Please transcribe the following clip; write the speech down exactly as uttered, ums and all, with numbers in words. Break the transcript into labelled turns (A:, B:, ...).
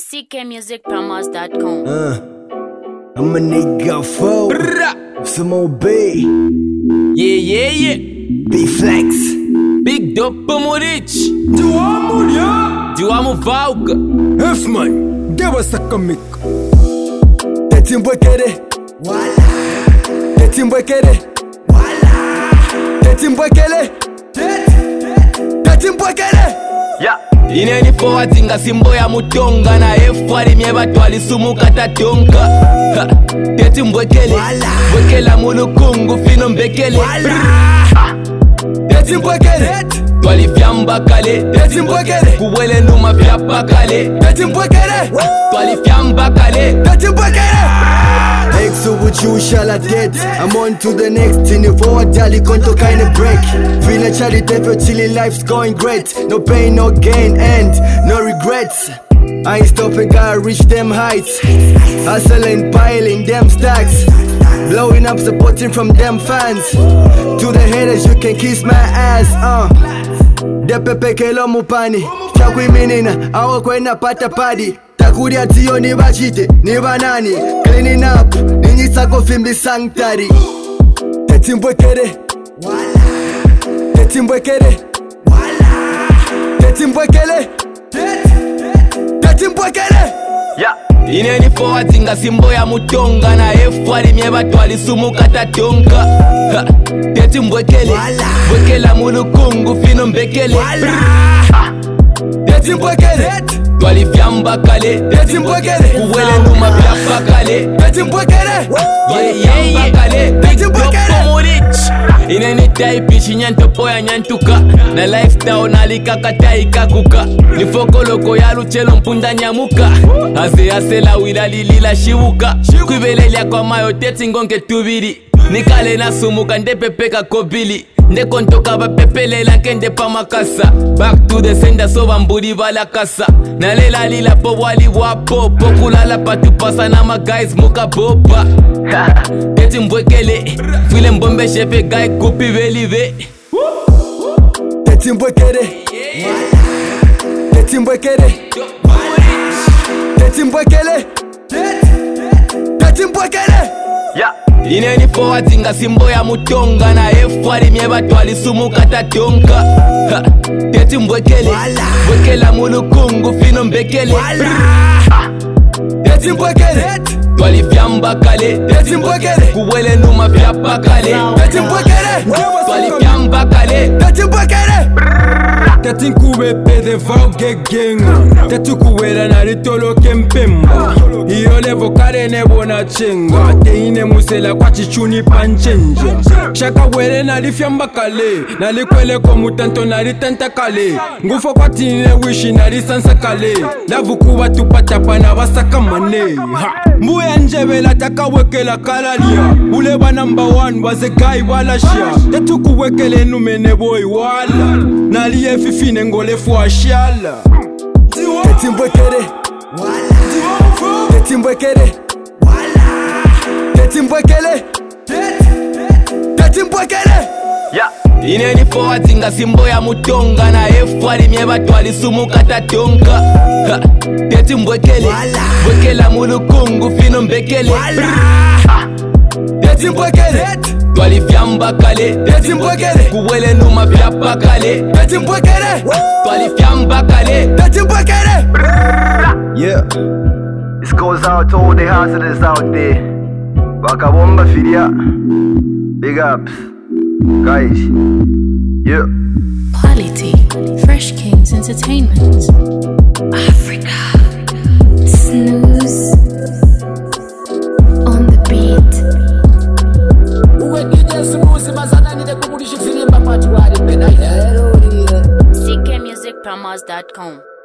A: C K music promos dot com.
B: Uh, I'm a nigga fool. Some old B.
C: Yeah, yeah, yeah.
B: B-Flex.
C: Big Dope Murich.
B: Duamo, yeah.
C: Duamo Valka.
B: F-man. Give us a comic. Tetimbo kere. Wala. Tetimbo kere. Wala. Tetimbo kere. Tetimbo kere.
C: Yeah. Ineni forward nga simbo ya mutonga na F wali mieba twali sumu kata tonka. Teti mbwekele, mbwekela mulukungu fino mbekele. Teti mbwekele, twali fyamba kale. Teti mbwekele, kuwele numa fyapa kale. Teti mbwekele, twali fyamba kale. Teti mbwekele.
B: Exo with you shall I dead. I'm on to the next in the forward dali konto kind of break. Feeling Charlie Devil chilling, life's going great. No pain, no gain, and no regrets. I ain't stopping, gotta reach them heights. Hustling, piling them stacks. Blowing up, supporting from them fans. To the haters, you can kiss my ass. Uh. Depepe kelo mupani. Chakwi minina, awa kwena pata padi. Takuri atiyo ni bachite, ni banani. Cleaning up, ninyi sako fimbi sanctuary. Tetimbwe kere. Wala. Tetimbwe kere. Wala. Tetimbwe kere. Tetimbwe kere.
C: Yeah. Ineni forward nga simbo ya mutonga na F wali mieba twali sumu kata tonka. Teti mbwekele, mbwekela mulukungu fino mbekele. Teti mbwekele, twali fyamba kale. Teti mbwekele, kuwele numa fyapa kale. Teti mbwekele, twali fyamba kale. Teti mbwekele. Ineni type chinyanto poya nyantuka. Na lifestyle nalikaka taika kuka. Nifoko loko ya luchelo mpunda nyamuka. Ase ase la wila lilila shiwuka. Kwibelelia kwa mayo teti ngonke tubiri. Nikale na sumuka ndepepeka kobili. Ndekontoka bapepelela kende pa makasa. Back to the sender so bambudi bala kasa. Nalela lila po wali wapo. Pokulala patu pasa na ma guys muka boba. Teti mbwekele. File mbombe shefe guy kupi belive.
B: Teti mbwekele. Teti mbwekele. Teti mbwekele. Teti mbwekele.
C: Yeah. Ineni forward nga simbo ya mutonga na F wali mieba twali sumu kata tonka. Teti mbwekele, mbwekela mulukungu fino mbekele. Teti mbwekele, twali fyamba kale. Teti mbwekele, kuwele numa fyapa kale. Teti mbwekele, twali fyamba kale.
B: Teti mbwekele.
D: Tati nkube pede vauge genga. Tati kuwela na litolo kempemba. Iyo levo kare nebo na chenga. Teine musela kwa chichuni panchenja. Shaka wele na lifyamba kale. Na likwele kwa mutanto na litenta kale. Ngufo kwa tine wishi na lisansa kale. Lavu kuwa tupatapa na wasaka mane. Mbuya njebela taka wekela kalalia. Ule ba number one waze guy wala shia. Tatu kuwekele numene boy wala. Naliye fifine ngole fwa shiala.
B: Teti mbwekele. Teti mbwekele. Teti mbwekele. Teti mbwekele.
C: Yeah. Ineni forward nga simbo ya mutonga na F wali mieba twali sumu kata tonka. Teti mbwekele, mbwekela mulukungu fino mbekele.
B: Teti mbwekele.
C: Twali fyamba kale.
B: Teti mbwekele,
C: kuwele numa fyapa kale.
B: Teti mbwekele,
C: twali fyamba kale.
B: Teti mbwekele.
E: Yeah, this goes out to all the hustlers out there. Wakabomba filia, big ups, guys. Yeah.
A: Quality, Fresh Kings Entertainment. Africa. Snooze. On the beat. C K music promos dot com.